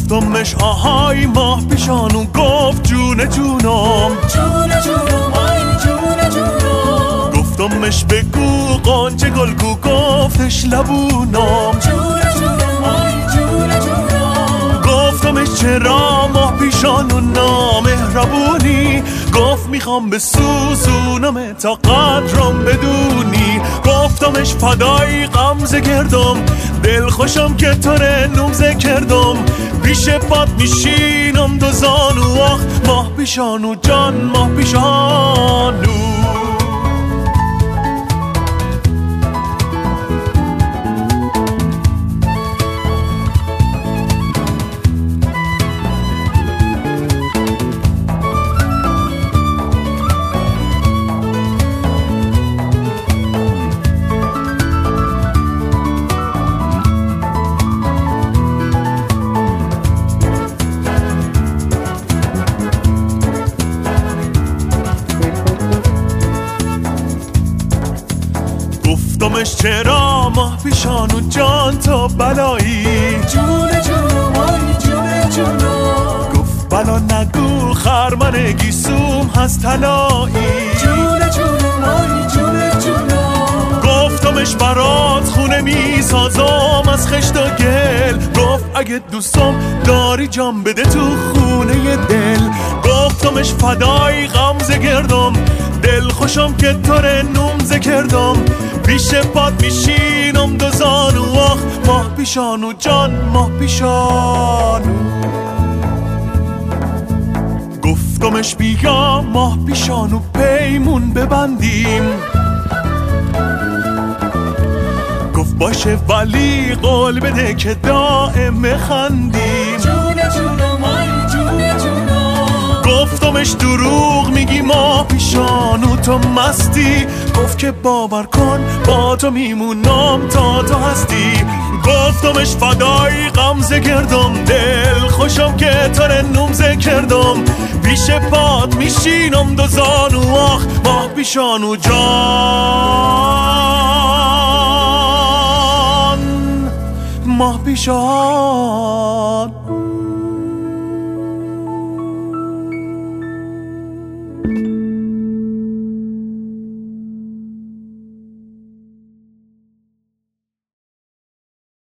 گفتمش آهای ماه پیشانو، گفت جون جونم جون جونم آی جون جونم. گفتمش بگو قانچه گلگو، گفتش لبونم جون جونم آی جون جونم. گفتمش چرا ماه پیشانو نامهربونی، گفت میخوام به سوزونم تا قدرم بدونی. گفتمش فدای غمزه گردم، دل خوشم که تو نومزه کردم، پیش پات میشینم دو زانو، آخ ماه پیشانو جان ماه پیشانو. گفتمش چرا ماه پیشانو جان تو بلایی، جون جونم آی جون جونم. گفت بلا نگو خرمن گیسوم هست طلایی، جون جونم آی جون جونم. گفتمش برات خونه میسازم از خشت و گل، گفت اگه دوستم داری جام بده تو خونه دل. گفتمش فدای غمزه گردم، دل خوشم که تو نومزه کردم، پیش پات میشینم دو زانو، آخ ماه پیشانو جان ماه پیشانو. گفتمش بیا ماه پیشانو پیمون ببندیم، گفت باشه ولی قول بده که دائم خندیم. جون جونم آی جون جونم. گفتمش دروغ میگی ماه پیشانو تو مستی، گفت که باور کن با تو میمونم تا تو هستی. گفتمش فدای غمزه گردم، دل خوشم که تو نومزه کردم، پیش پات میشینم دو زانو، آخ ماه پیشانو جان ماه پیشانو.